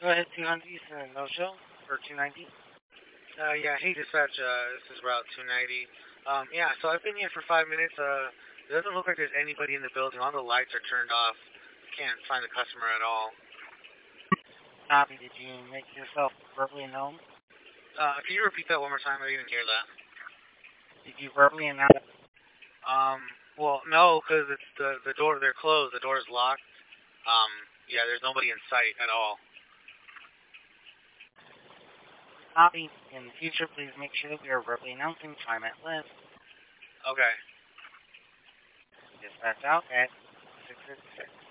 Go ahead, 200, no show, or 290. Yeah, hey dispatch, this is Route 290. Yeah, so I've been here for 5 minutes. It doesn't look like there's anybody in the building. All the lights are turned off. Can't find the customer at all. Copy, did you make yourself verbally known? Can you repeat that one more time? I didn't hear that. Did you verbally announce? Um, well, no, because it's the door. They're closed. The door is locked. Um, yeah, there's nobody in sight at all. Copy. In the future, please make sure that we are verbally announcing time at list. Okay. Dispatch out at 666.